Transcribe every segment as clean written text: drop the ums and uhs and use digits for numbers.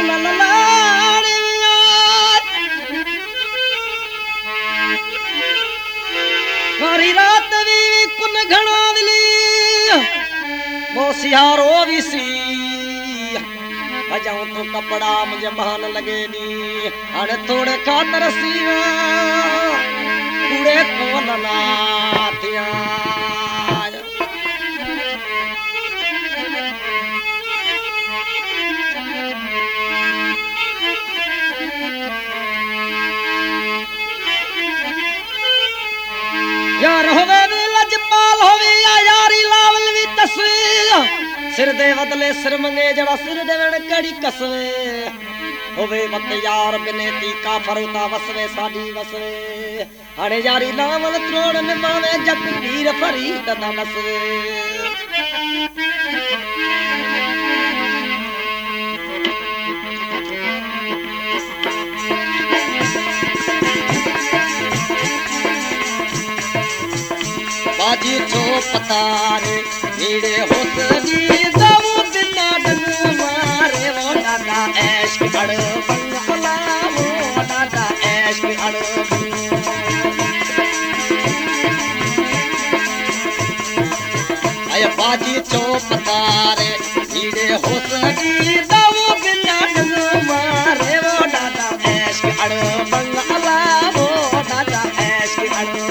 मारी रात भी कुन घणो दिली मोसियारो विसी बजाऊं तो कपड़ा मुझे महान लगे नी अरे थोड़े खातर सीवा पूरे कौन नाथिया यार होवे भी लजपाल होवे या यारी लावल भी तस्वीर सिर दे बदले सिर मंगे जड़ा सिर देवण कड़ी कसवे होवे मत यार बिनेती का फरुता वसवे साडी वसवे अरे यारी लावल त्रोड़ निमावे जग पीर फरीद दा नसवे बाजी छो पतारे नीड़े होसनी दऊ बिना डंग मारे वो दादा ऐश अड़ बंगला वो दादा ऐश अड़ आय बाजी छो पतारे नीड़े होसनी दऊ बिना डंग मारे वो दादा ऐश अड़ बंगला वो दादा ऐश अड़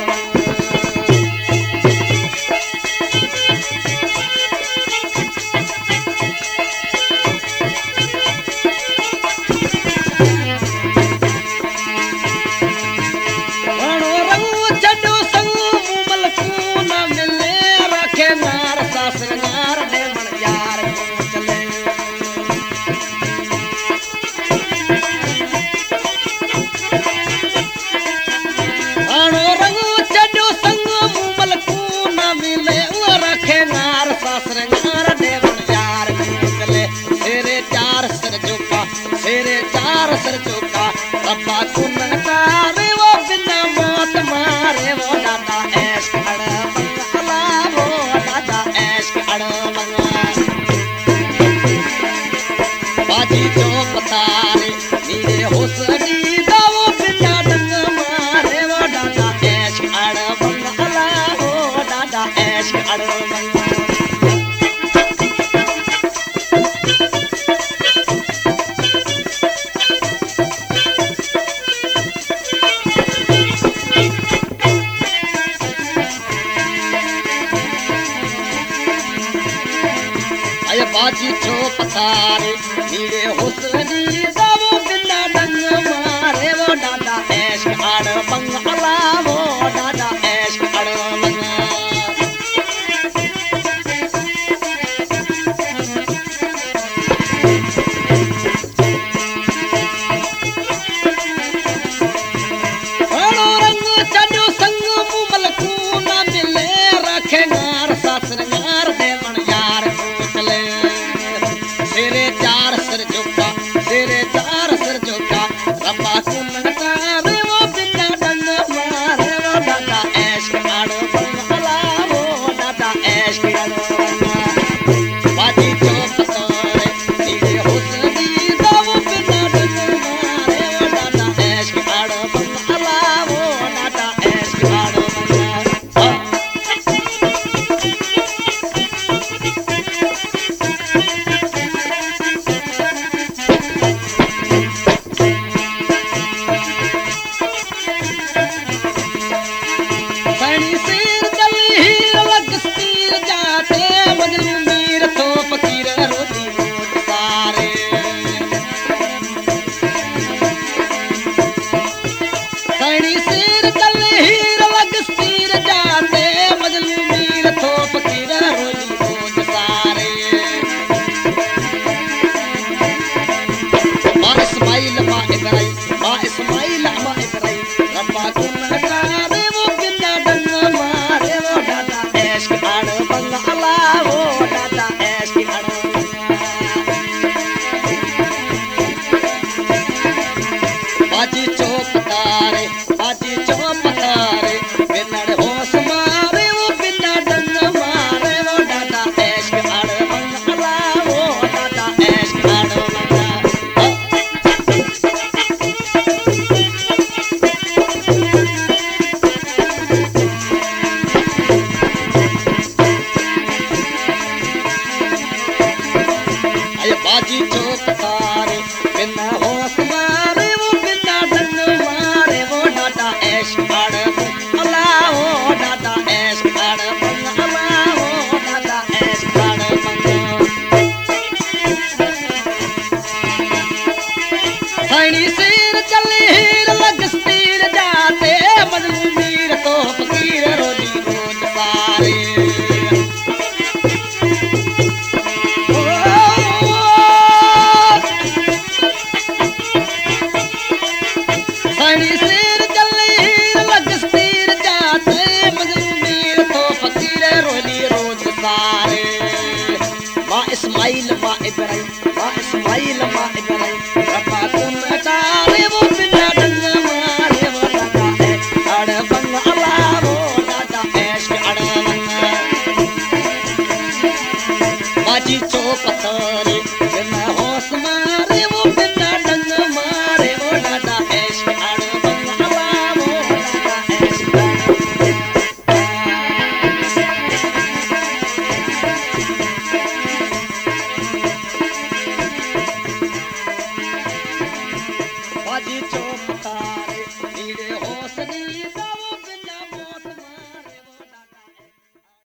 सर चुका रब्बा कुन्नता रे वो बिना मौत मारे वो दादा ऐश अड़ बंगला वो दादा ऐश अड़ बंगला बाजी जो पतारे नीरे होसनी दा वो बिना डंग मारे वो दादा ऐश अड़ बंगला वो दादा ऐश अड़ बंगला बाजी छो पतारे नीड़े होसनी दावो बिना डंग मारे वो दादा ऐश अड़ बंगला वो दादा ऐश अड़ बंगला रंग चढ़ो संग मुमल को न मिले रखे नार सासर नार देवन यार तेरे चार सर झुका रब्बा कुन्नता रे वो बिना डंग मारे वो दादा ऐश अड़ बंगला वो दादा ऐश अड़ बाजी जो पतारे नीड़े होसनी दा वो बिना डंग मारे वो दादा ऐश अड़ बंगला वो दादा ऐश अड़ बंगला चौक तारे बिना होश मारे वो बिना डंग मारे वो डाटा ऐश आड़ अला वो डाटा ऐश आड़ अला वो डाटा ऐश आड़ सैनी सिर चले हीर लग स्तीर जाते मजनू मीर तो फकीर रोजी रोज सारे सिर चले हीर लग स्तीर जाते मजनू मीर तो फकीर रोजी रोज सारे माँ इस्माइल माँ इब्राहिम माँ इस्माइल माँ इब्राहिम रब्बा तुम तारे वो बिना डंग मारे वो दादा है अड़ बंग अला वो दादा ऐश के अड़ बंग बाजी चौक तारे बिना होश मारे वो बिना डंग मारे वो दादा ऐश के अड़ बंग अला वो दादा ऐश के बाजी चौक तारे